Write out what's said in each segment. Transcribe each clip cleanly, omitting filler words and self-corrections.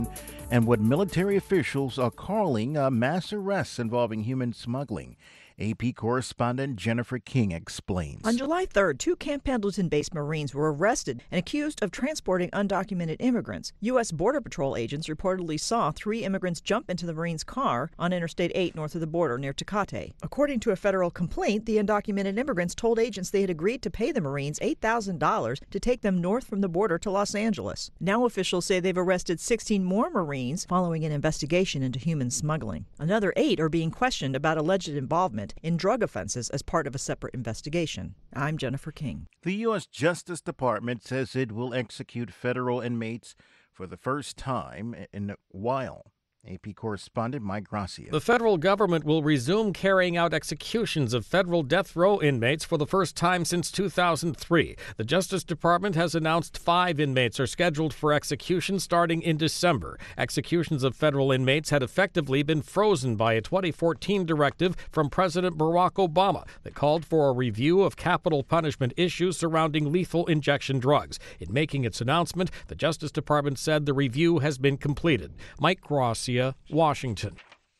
and what military officials are calling mass arrests involving human smuggling. AP correspondent Jennifer King explains. On July 3rd, 2 Camp Pendleton-based Marines were arrested and accused of transporting undocumented immigrants. U.S. Border Patrol agents reportedly saw 3 immigrants jump into the Marines' car on Interstate 8 north of the border near Tecate. According to a federal complaint, the undocumented immigrants told agents they had agreed to pay the Marines $8,000 to take them north from the border to Los Angeles. Now officials say they've arrested 16 more Marines following an investigation into human smuggling. Another 8 are being questioned about alleged involvement in drug offenses as part of a separate investigation. I'm Jennifer King. The U.S. Justice Department says it will execute federal inmates for the first time in a while. AP correspondent Mike Gracia. The federal government will resume carrying out executions of federal death row inmates for the first time since 2003. The Justice Department has announced 5 inmates are scheduled for execution starting in December. Executions of federal inmates had effectively been frozen by a 2014 directive from President Barack Obama that called for a review of capital punishment issues surrounding lethal injection drugs. In making its announcement, the Justice Department said the review has been completed. Mike Gracia, Washington.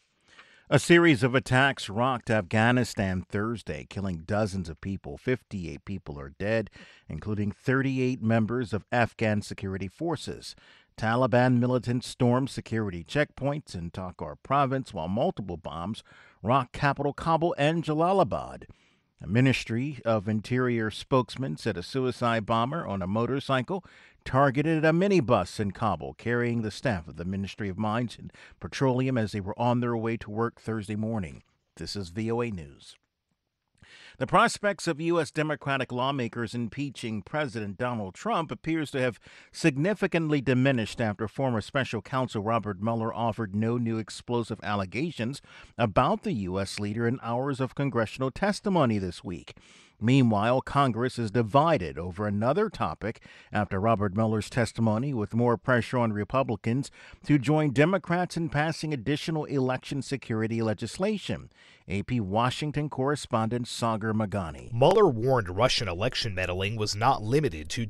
A series of attacks rocked Afghanistan Thursday, killing dozens of people. 58 people are dead, including 38 members of Afghan security forces. Taliban militants stormed security checkpoints in Takhar province, while multiple bombs rocked capital Kabul and Jalalabad. A Ministry of Interior spokesman said a suicide bomber on a motorcycle targeted a minibus in Kabul, carrying the staff of the Ministry of Mines and Petroleum as they were on their way to work Thursday morning. This is VOA News. The prospects of U.S. Democratic lawmakers impeaching President Donald Trump appears to have significantly diminished after former special counsel Robert Mueller offered no new explosive allegations about the U.S. leader in hours of congressional testimony this week. Meanwhile, Congress is divided over another topic after Robert Mueller's testimony, with more pressure on Republicans to join Democrats in passing additional election security legislation. AP Washington correspondent Sagar Magani. Mueller warned Russian election meddling was not limited to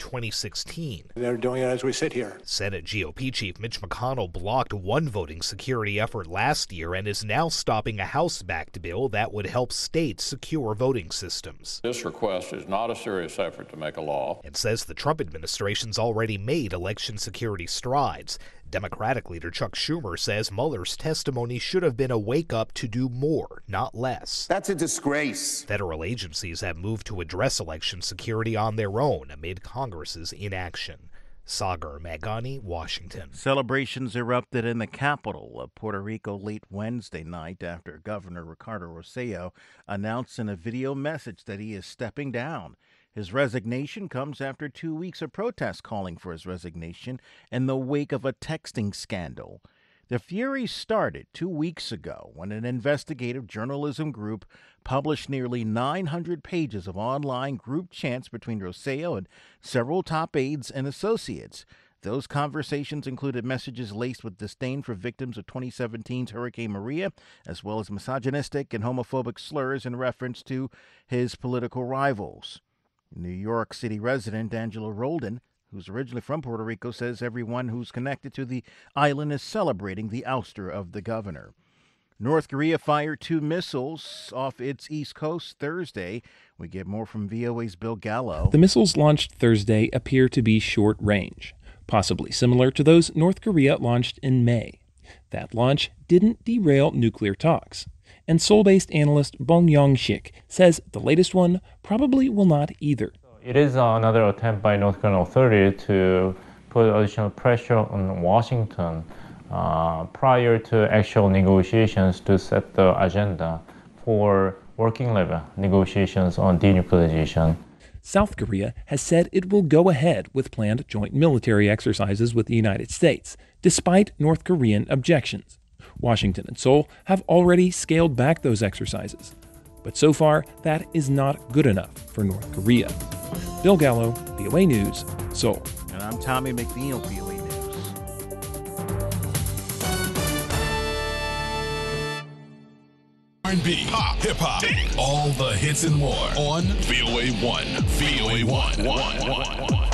2016. They're doing it as we sit here. Senate GOP Chief Mitch McConnell blocked one voting security effort last year and is now stopping a House-backed bill that would help states secure voting systems. This request is not a serious effort to make a law. And says the Trump administration's already made election security strides. Democratic leader Chuck Schumer says Mueller's testimony should have been a wake-up to do more, not less. That's a disgrace. Federal agencies have moved to address election security on their own amid Congress's inaction. Sagar Magani, Washington. Celebrations erupted in the capital of Puerto Rico late Wednesday night after Governor Ricardo Rosselló announced in a video message that he is stepping down. His resignation comes after 2 weeks of protests calling for his resignation in the wake of a texting scandal. The fury started 2 weeks ago when an investigative journalism group published nearly 900 pages of online group chats between Rosselló and several top aides and associates. Those conversations included messages laced with disdain for victims of 2017's Hurricane Maria, as well as misogynistic and homophobic slurs in reference to his political rivals. New York City resident Angela Roldan, who's originally from Puerto Rico, says everyone who's connected to the island is celebrating the ouster of the governor. North Korea fired 2 missiles off its east coast Thursday. We get more from VOA's Bill Gallo. The missiles launched Thursday appear to be short range, possibly similar to those North Korea launched in May. That launch didn't derail nuclear talks. And Seoul-based analyst Bong Yong-sik says the latest one probably will not either. It is another attempt by North Korean authorities to put additional pressure on Washington prior to actual negotiations to set the agenda for working-level negotiations on denuclearization. South Korea has said it will go ahead with planned joint military exercises with the United States, despite North Korean objections. Washington and Seoul have already scaled back those exercises. But so far, that is not good enough for North Korea. Bill Gallo, VOA News, Seoul. And I'm Tommy McNeil, VOA News. R&B, pop, hip-hop, all the hits and more on VOA 1. VOA 1.